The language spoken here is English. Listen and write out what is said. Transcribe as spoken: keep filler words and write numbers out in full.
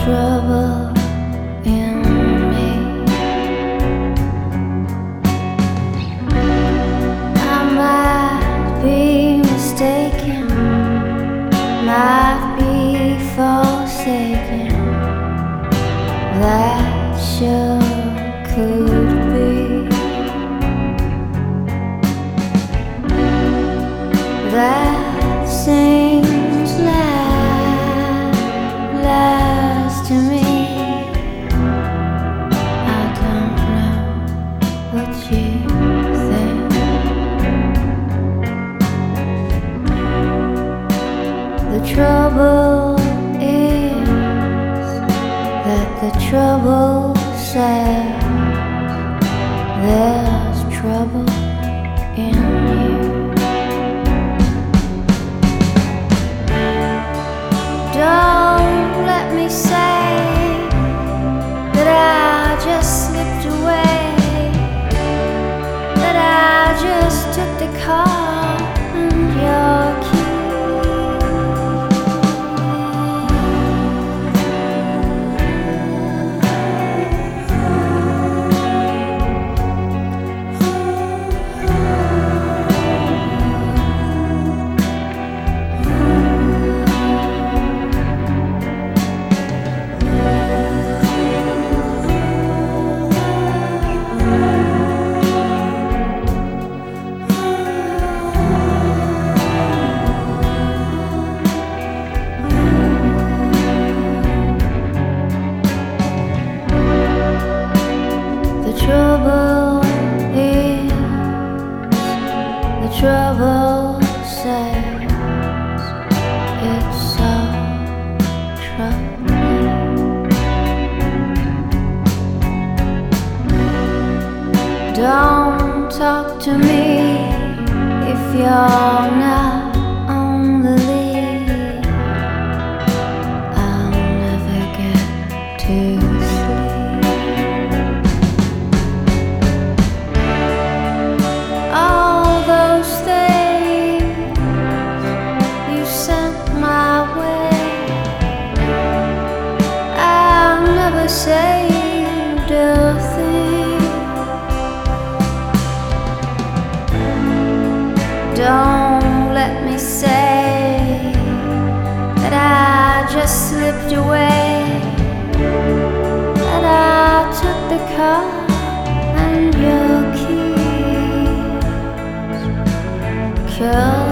trouble in me. I might be mistaken, might be forsaken. That sure could be. That seems like lies to me. I don't know what you think. The trouble is that the trouble says there's trouble in you. Don't let me say that I just slipped away, that I just took the car and your key. Trouble is, the trouble says it's so troubling. Don't talk to me if you're not on the lead. I'll never get to sleep. Saved a thing. Don't let me say that I just slipped away, that I took the car and your keys. 'Cause